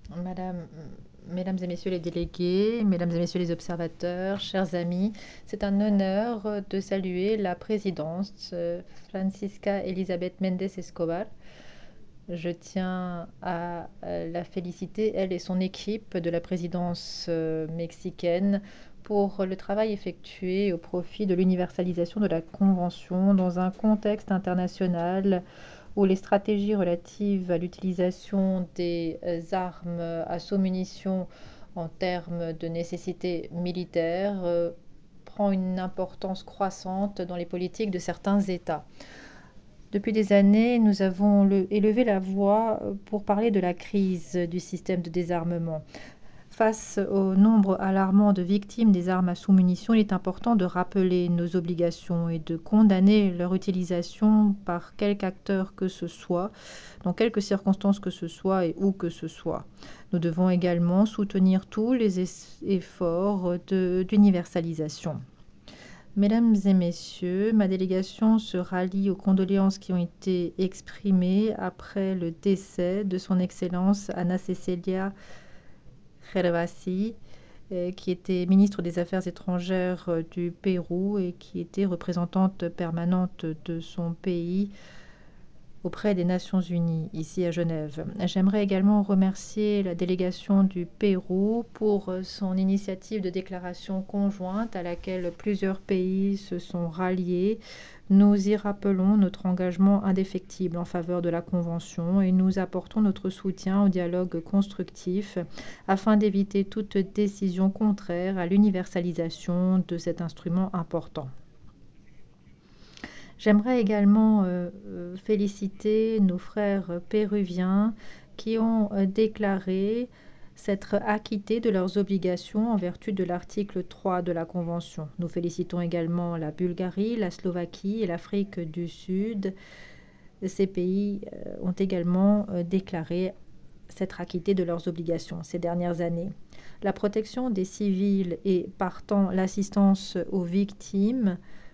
Madame, Mesdames et Messieurs les délégués, Mesdames et Messieurs les observateurs, chers amis, c'est un honneur de saluer la présidente Francisca Elisabeth Méndez Escobar. Je tiens à la féliciter, elle et son équipe de la présidence mexicaine, pour le travail effectué au profit de l'universalisation de la Convention dans un contexte international où les stratégies relatives à l'utilisation des armes à sous-munitions en termes de nécessité militaire prend une importance croissante dans les politiques de certains États. Depuis des années, nous avons élevé la voix pour parler de la crise du système de désarmement. Face au nombre alarmant de victimes des armes à sous-munitions, il est important de rappeler nos obligations et de condamner leur utilisation par quelque acteur que ce soit, dans quelque circonstances que ce soit et où que ce soit. Nous devons également soutenir tous les efforts d'universalisation. Mesdames et messieurs, ma délégation se rallie aux condoléances qui ont été exprimées après le décès de son Excellence Ana Cecilia Gervasi, qui était ministre des Affaires étrangères du Pérou et qui était représentante permanente de son pays auprès des Nations Unies, ici à Genève. J'aimerais également remercier la délégation du Pérou pour son initiative de déclaration conjointe à laquelle plusieurs pays se sont ralliés. Nous y rappelons notre engagement indéfectible en faveur de la Convention et nous apportons notre soutien au dialogue constructif afin d'éviter toute décision contraire à l'universalisation de cet instrument important. J'aimerais également féliciter nos frères péruviens qui ont déclaré s'être acquittés de leurs obligations en vertu de l'article 3 de la Convention. Nous félicitons également la Bulgarie, la Slovaquie et l'Afrique du Sud. Ces pays ont également déclaré s'être acquittés de leurs obligations ces dernières années. La protection des civils et partant l'assistance aux victimes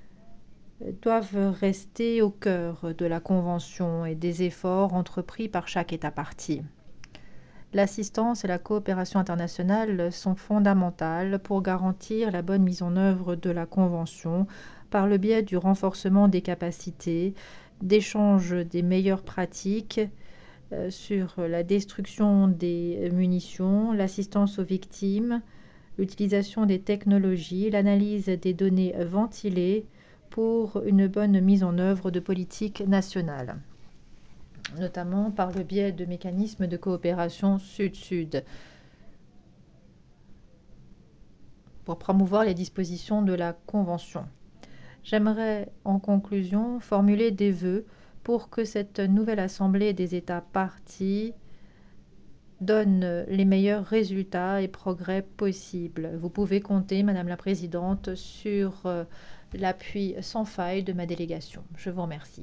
doivent rester au cœur de la Convention et des efforts entrepris par chaque État partie. L'assistance et la coopération internationale sont fondamentales pour garantir la bonne mise en œuvre de la Convention par le biais du renforcement des capacités, d'échange des meilleures pratiques sur la destruction des munitions, l'assistance aux victimes, l'utilisation des technologies, l'analyse des données ventilées pour une bonne mise en œuvre de politiques nationales, notamment par le biais de mécanismes de coopération Sud-Sud, pour promouvoir les dispositions de la Convention. J'aimerais, en conclusion, formuler des vœux pour que cette nouvelle Assemblée des États parties donne les meilleurs résultats et progrès possibles. Vous pouvez compter, Madame la Présidente, sur l'appui sans faille de ma délégation. Je vous remercie.